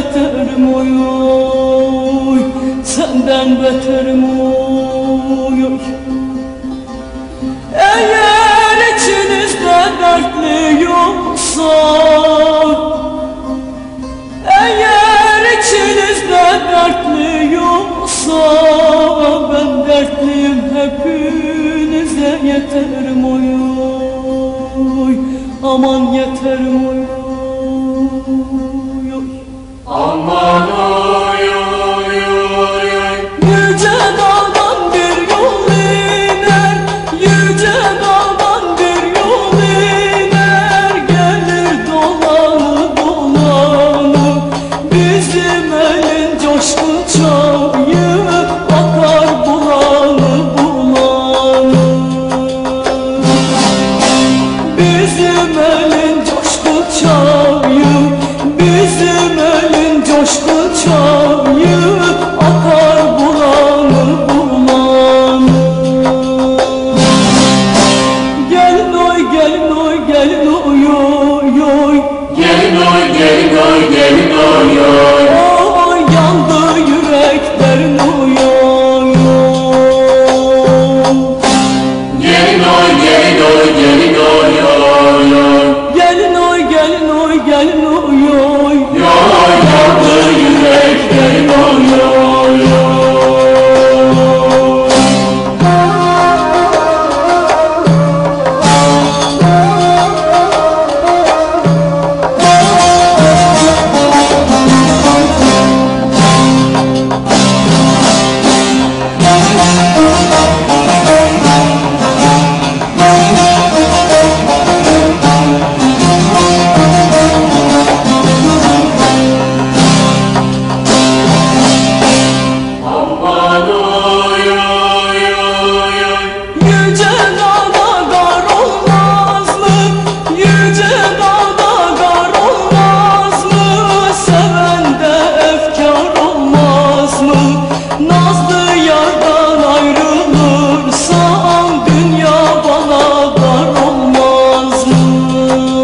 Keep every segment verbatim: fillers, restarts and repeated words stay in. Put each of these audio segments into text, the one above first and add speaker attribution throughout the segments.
Speaker 1: beterim oy oy, senden beterim oy oy. Eğer içinizde dertli yoksa, eğer içinizde dertli yoksa, ben dertliyim hepinize yeterim oy oy, aman yeterim oy oy oy.
Speaker 2: Aman oy oy oy oy.
Speaker 1: Yüce dağdan bir yol iner, yüce dağdan bir yol iner, gelir dolanı dolanı, bizim elin coşkun çayı akar bulanı bulanı. Bizim elin coşkun çayı, bizim elin coşkun çayı akar bulanı bulanı. Gelin oy gelin oy gelin oy oy oy.
Speaker 2: Gelin oy gelin oy gelin oy oy.
Speaker 1: Oy yandı yüreklerin oy oy oy.
Speaker 2: Gelin oy gelin oy gelin oy oy oy.
Speaker 1: Gelin oy gelin oy gelin oy oy.
Speaker 2: Yoy yandı yüreklerin oy oy oy. Aman oy oy oy oy.
Speaker 1: Yüce dağda gar olmaz mı? Yüce dağda gar olmaz mı? Sevende efkar olmaz mı? Nazlı yardan ayrılırsam dünya bana dar olmaz mı?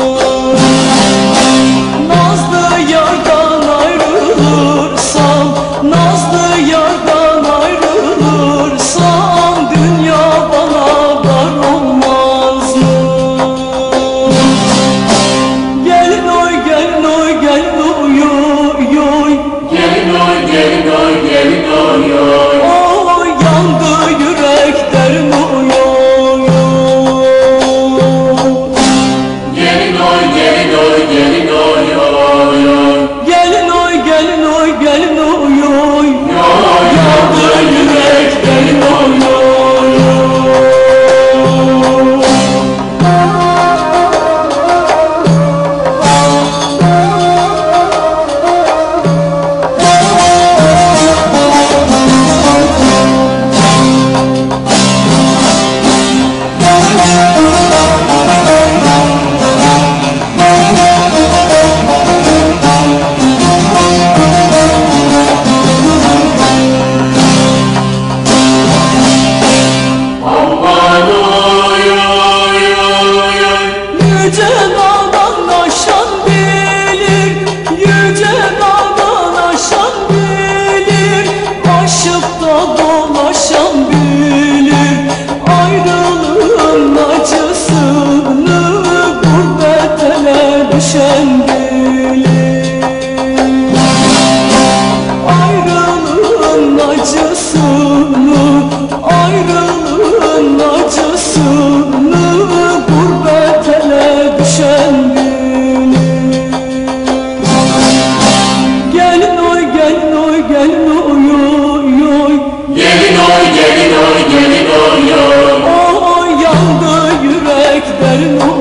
Speaker 1: Nazlı yardan ayrılırsam, nazlı yardan ayrılırsam dünya bana dar olmaz mı? Gelin oy gelin oy gelin oy oy oy.
Speaker 2: Gelin oy gelin oy gelin oy oy.
Speaker 1: Oy yandı yüreklerin oy oy oy.
Speaker 2: Gelin oy gelin oy gelin oy oy oy.
Speaker 1: Gelin oy gelin oy gelin oy oy.
Speaker 2: Yoy yandı yüreklerin oy oy oy. Aman oy oy oy oy.
Speaker 1: Yüce dağdan aşan bilir, yüce dağdan aşan bilir, aşıp da dolaşan bilir, ayrılığın acısını gurbet ele düşen bilir. Ayrılığın acısını, ayrılığın acısını gurbet ele düşen bilir. Gelin oy gelin oy gelin oy oy oy.
Speaker 2: Gelin oy gelin oy gelin oy oy.
Speaker 1: Oy yandı yüreklerin